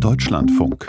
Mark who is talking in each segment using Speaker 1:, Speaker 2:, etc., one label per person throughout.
Speaker 1: Deutschlandfunk.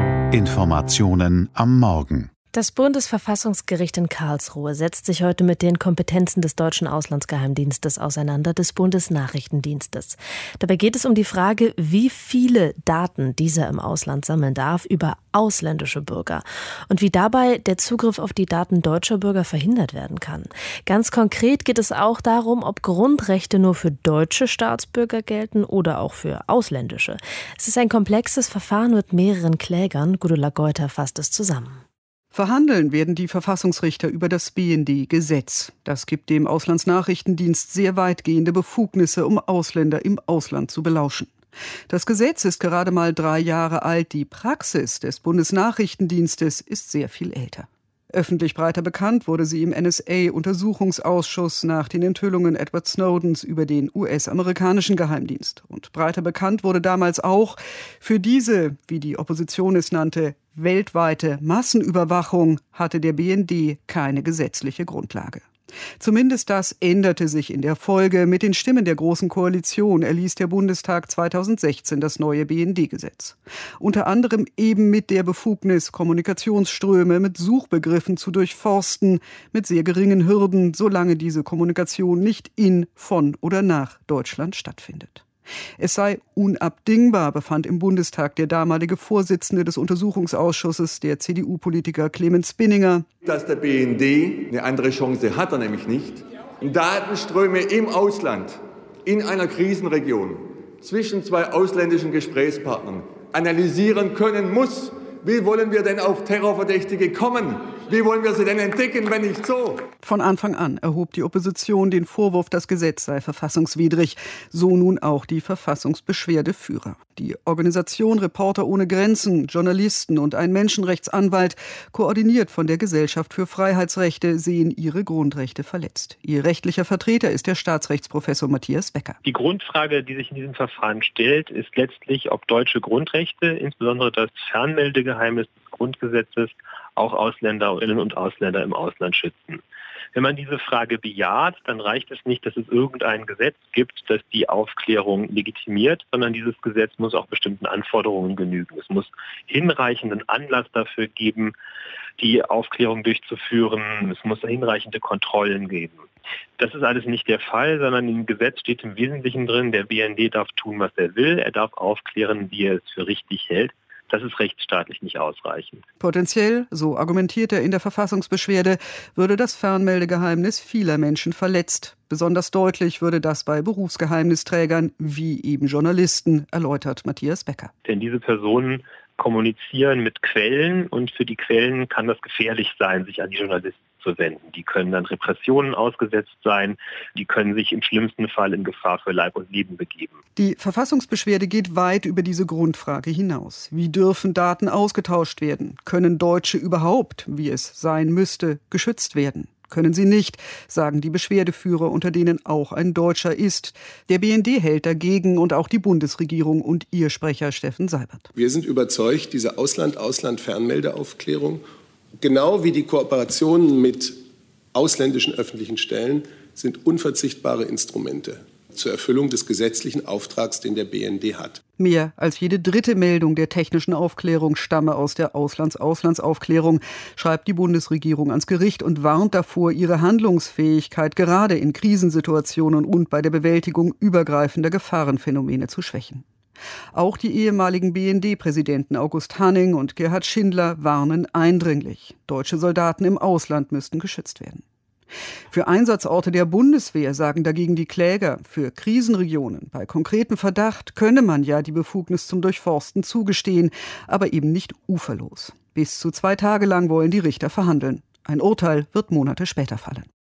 Speaker 1: Informationen am Morgen.
Speaker 2: Das Bundesverfassungsgericht in Karlsruhe setzt sich heute mit den Kompetenzen des deutschen Auslandsgeheimdienstes auseinander, des Bundesnachrichtendienstes. Dabei geht es um die Frage, wie viele Daten dieser im Ausland sammeln darf über ausländische Bürger und wie dabei der Zugriff auf die Daten deutscher Bürger verhindert werden kann. Ganz konkret geht es auch darum, ob Grundrechte nur für deutsche Staatsbürger gelten oder auch für ausländische. Es ist ein komplexes Verfahren mit mehreren Klägern. Gudula Geuter fasst es zusammen.
Speaker 3: Verhandeln werden die Verfassungsrichter über das BND-Gesetz. Das gibt dem Auslandsnachrichtendienst sehr weitgehende Befugnisse, um Ausländer im Ausland zu belauschen. Das Gesetz ist gerade mal 3 Jahre alt. Die Praxis des Bundesnachrichtendienstes ist sehr viel älter. Öffentlich breiter bekannt wurde sie im NSA-Untersuchungsausschuss nach den Enthüllungen Edward Snowdens über den US-amerikanischen Geheimdienst. Und breiter bekannt wurde damals auch, für diese, wie die Opposition es nannte, weltweite Massenüberwachung hatte der BND keine gesetzliche Grundlage. Zumindest das änderte sich in der Folge. Mit den Stimmen der Großen Koalition erließ der Bundestag 2016 das neue BND-Gesetz. Unter anderem eben mit der Befugnis, Kommunikationsströme mit Suchbegriffen zu durchforsten, mit sehr geringen Hürden, solange diese Kommunikation nicht in, von oder nach Deutschland stattfindet. Es sei unabdingbar, befand im Bundestag der damalige Vorsitzende des Untersuchungsausschusses, der CDU-Politiker Clemens Binninger.
Speaker 4: Dass der BND eine andere Chance hat er nämlich nicht. Datenströme im Ausland, in einer Krisenregion, zwischen 2 ausländischen Gesprächspartnern analysieren können muss. Wie wollen wir denn auf Terrorverdächtige kommen? Wie wollen wir sie denn entdecken, wenn nicht so?
Speaker 3: Von Anfang an erhob die Opposition den Vorwurf, das Gesetz sei verfassungswidrig. So nun auch die Verfassungsbeschwerdeführer. Die Organisation Reporter ohne Grenzen, Journalisten und ein Menschenrechtsanwalt, koordiniert von der Gesellschaft für Freiheitsrechte, sehen ihre Grundrechte verletzt. Ihr rechtlicher Vertreter ist der Staatsrechtsprofessor Matthias Becker.
Speaker 5: Die Grundfrage, die sich in diesem Verfahren stellt, ist letztlich, ob deutsche Grundrechte, insbesondere das Fernmeldegeheimnis des Grundgesetzes, auch Ausländerinnen und Ausländer im Ausland schützen. Wenn man diese Frage bejaht, dann reicht es nicht, dass es irgendein Gesetz gibt, das die Aufklärung legitimiert, sondern dieses Gesetz muss auch bestimmten Anforderungen genügen. Es muss hinreichenden Anlass dafür geben, die Aufklärung durchzuführen. Es muss hinreichende Kontrollen geben. Das ist alles nicht der Fall, sondern im Gesetz steht im Wesentlichen drin, der BND darf tun, was er will. Er darf aufklären, wie er es für richtig hält. Das ist rechtsstaatlich nicht ausreichend.
Speaker 3: Potenziell, so argumentiert er in der Verfassungsbeschwerde, würde das Fernmeldegeheimnis vieler Menschen verletzt. Besonders deutlich würde das bei Berufsgeheimnisträgern wie eben Journalisten, erläutert Matthias Becker.
Speaker 5: Denn diese Personen kommunizieren mit Quellen und für die Quellen kann das gefährlich sein, sich an die Journalisten zu wenden. Die können dann Repressionen ausgesetzt sein, die können sich im schlimmsten Fall in Gefahr für Leib und Leben begeben.
Speaker 3: Die Verfassungsbeschwerde geht weit über diese Grundfrage hinaus. Wie dürfen Daten ausgetauscht werden? Können Deutsche überhaupt, wie es sein müsste, geschützt werden? Können sie nicht, sagen die Beschwerdeführer, unter denen auch ein Deutscher ist. Der BND hält dagegen und auch die Bundesregierung und ihr Sprecher Steffen Seibert.
Speaker 6: Wir sind überzeugt, diese Ausland-Fernmeldeaufklärung, genau wie die Kooperationen mit ausländischen öffentlichen Stellen, sind unverzichtbare Instrumente zur Erfüllung des gesetzlichen Auftrags, den der BND hat.
Speaker 3: Mehr als jede 3. Meldung der technischen Aufklärung stamme aus der Auslandsaufklärung, schreibt die Bundesregierung ans Gericht und warnt davor, ihre Handlungsfähigkeit gerade in Krisensituationen und bei der Bewältigung übergreifender Gefahrenphänomene zu schwächen. Auch die ehemaligen BND-Präsidenten August Hanning und Gerhard Schindler warnen eindringlich. Deutsche Soldaten im Ausland müssten geschützt werden. Für Einsatzorte der Bundeswehr sagen dagegen die Kläger, für Krisenregionen bei konkretem Verdacht könne man ja die Befugnis zum Durchforsten zugestehen, aber eben nicht uferlos. Bis zu 2 Tage lang wollen die Richter verhandeln. Ein Urteil wird Monate später fallen.